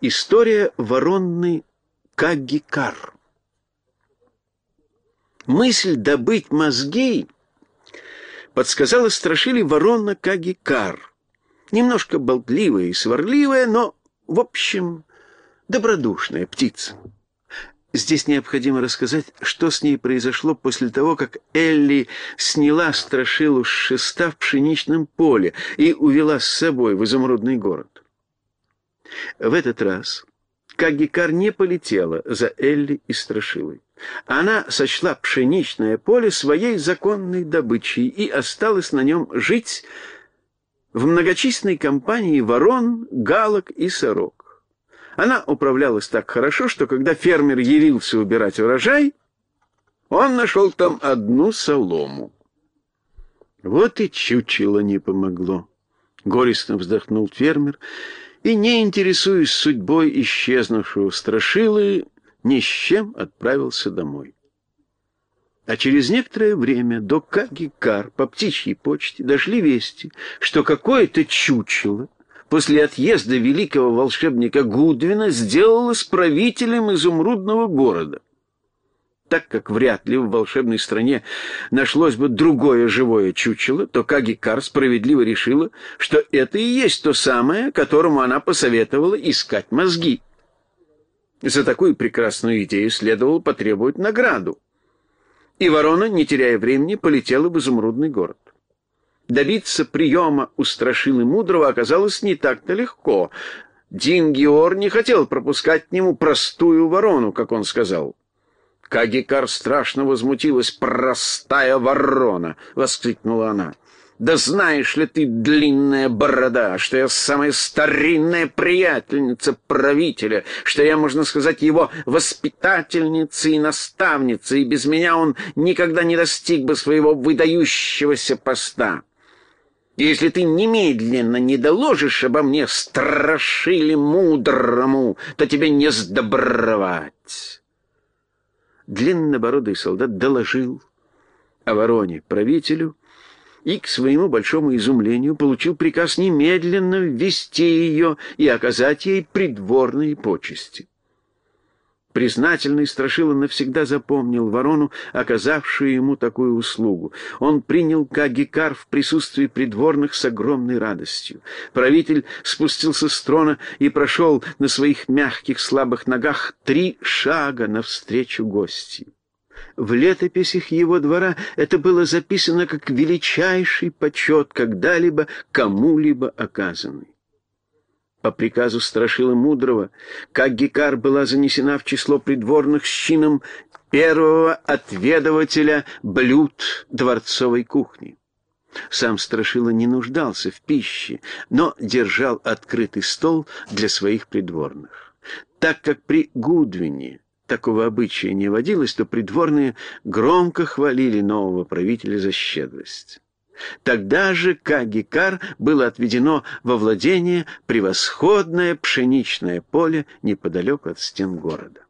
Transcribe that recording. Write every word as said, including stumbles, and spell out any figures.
История Вороны Каггикар. Мысль добыть мозги подсказала Страшиле ворона Каггикар. Немножко болтливая и сварливая, но, в общем, добродушная птица. Здесь необходимо рассказать, что с ней произошло после того, как Элли сняла Страшилу с шеста в пшеничном поле и увела с собой в изумрудный город. В этот раз Каггикар не полетела за Элли и Страшилой. Она сочла пшеничное поле своей законной добычей и осталась на нем жить в многочисленной компании ворон, галок и сорок. Она управлялась так хорошо, что когда фермер явился убирать урожай, он нашел там одну солому. Вот и чучело не помогло. Горестно вздохнул фермер и, не интересуясь судьбой исчезнувшего Страшилы, ни с чем отправился домой. А через некоторое время до Каггикар по птичьей почте дошли вести, что какое-то чучело после отъезда великого волшебника Гудвина сделалось правителем изумрудного города. Так как вряд ли в волшебной стране нашлось бы другое живое чучело, то Каггикар справедливо решила, что это и есть то самое, которому она посоветовала искать мозги. За такую прекрасную идею следовало потребовать награду. И ворона, не теряя времени, полетела в изумрудный город. Добиться приема у Страшилы Мудрого оказалось не так-то легко. Дингиор не хотел пропускать к нему простую ворону, как он сказал. Каггикар страшно возмутилась. «Простая ворона!» — воскликнула она. «Да знаешь ли ты, длинная борода, что я самая старинная приятельница правителя, что я, можно сказать, его воспитательница и наставница, и без меня он никогда не достиг бы своего выдающегося поста. Если ты немедленно не доложишь обо мне Страшиле Мудрому, то тебе не сдобровать». Длиннобородый солдат доложил о вороне правителю и, к своему большому изумлению, получил приказ немедленно ввести ее и оказать ей придворные почести. Признательный Страшила навсегда запомнил ворону, оказавшую ему такую услугу. Он принял Каггикар в присутствии придворных с огромной радостью. Правитель спустился с трона и прошел на своих мягких слабых ногах три шага навстречу гостьи. В летописях его двора это было записано как величайший почет, когда-либо кому-либо оказанный. По приказу Страшилы Мудрого Каггикар была занесена в число придворных с чином первого отведывателя блюд дворцовой кухни. Сам Страшила не нуждался в пище, но держал открытый стол для своих придворных. Так как при Гудвине такого обычая не водилось, то придворные громко хвалили нового правителя за щедрость. Тогда же Каггикар было отведено во владение превосходное пшеничное поле неподалеку от стен города.